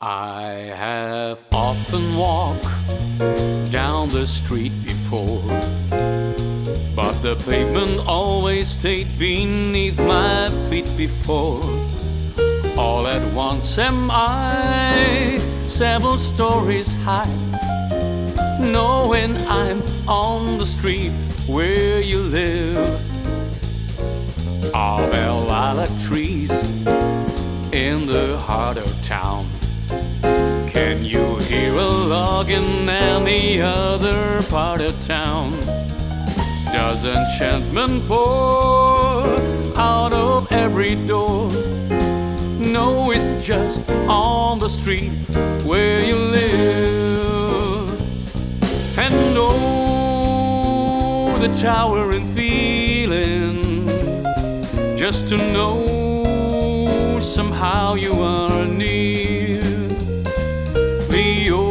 I have often walked down the street before, but the pavement always stayed beneath my feet before. All at once am I several stories high, knowing I'm on the street where you live. Are there lilac trees in the heart of town? Can you hear a log in any other part of town? Does enchantment pour out of every door? No, it's just on the street where you live. And oh, the towering feeling, just to know somehow you are near. The